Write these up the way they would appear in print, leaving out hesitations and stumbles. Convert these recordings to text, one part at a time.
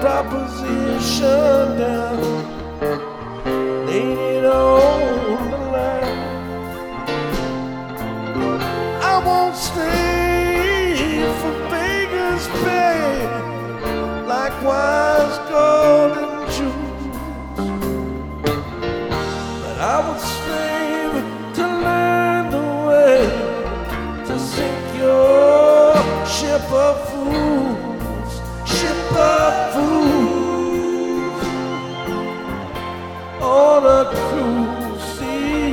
proposition down, laid it on the line. I won't stay for Vegas pay, likewise golden shoes, but I would stay to learn the way to sink your ship of fools, ship of fools, on a cruise sea,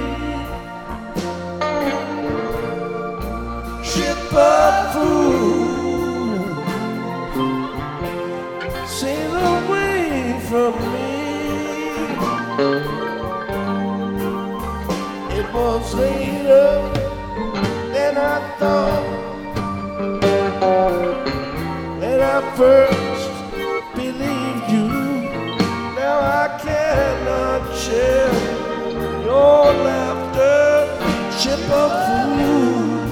ship of fools, sail away from me. It was later than I thought, when I first believed you. Now I cannot share your laughter, ship of fools.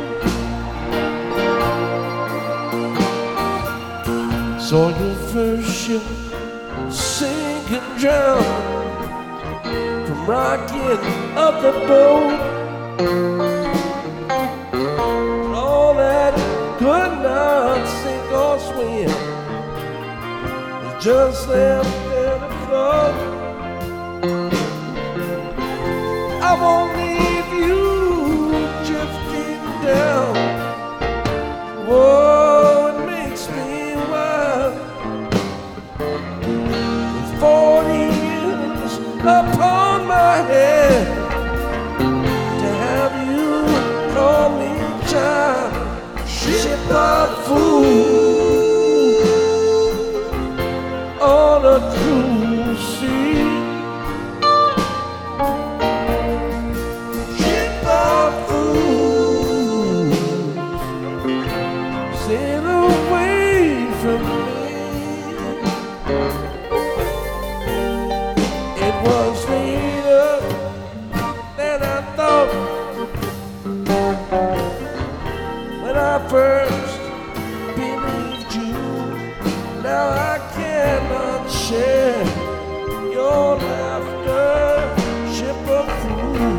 Saw your first ship sink and drown, from rocking up the boat. All that could not sink or swim was just left there to float. I won't leave you drifting down. Whoa, it makes me wild. With 40 years upon my head, to have you call me child, ship of fools, on a cruise sea, ship of fools, sail away from me. It was later than I thought, when I first believed you. Now I cannot share your laughter, ship of fools.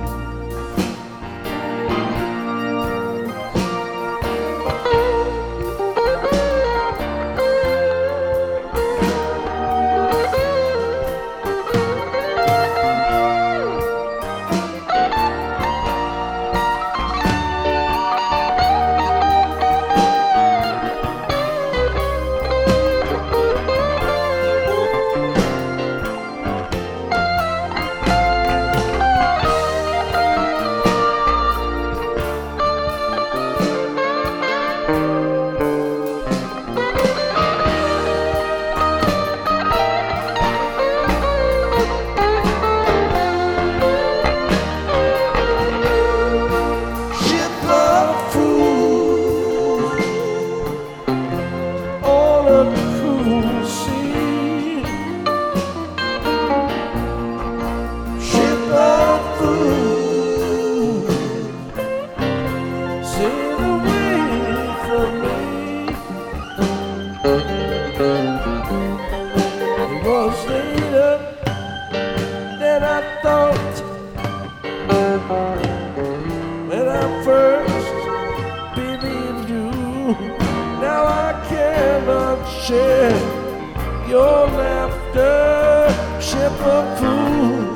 When I first believed you, now I cannot share your laughter, ship of fools.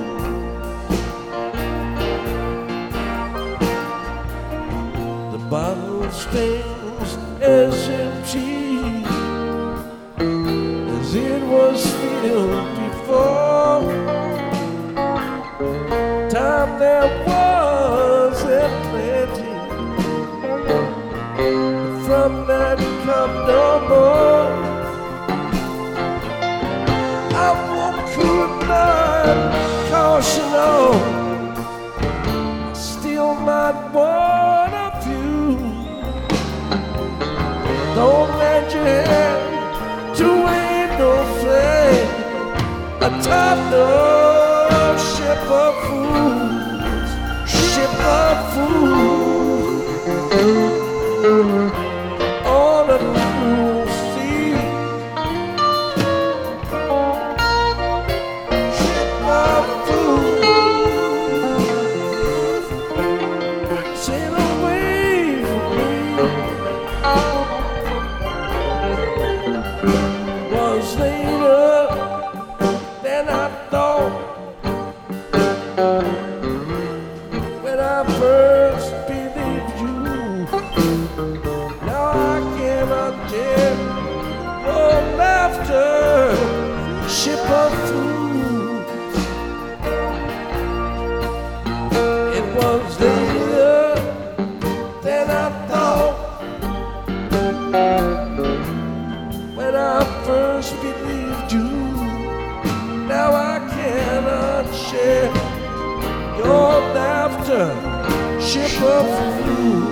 The bottle stands as empty as it was filled before. Time there was and plenty, from that cup no more. I could not caution on, still might warn of you. Don't let your hand to wave no flame atop the ship of fools, ship of fools, on a cruel sea. was later than I thought when I first believed you. Now I cannot tell your laughter, ship of food. It was later than I thought when I first believed you. Now I cannot share your laughter, ship of food.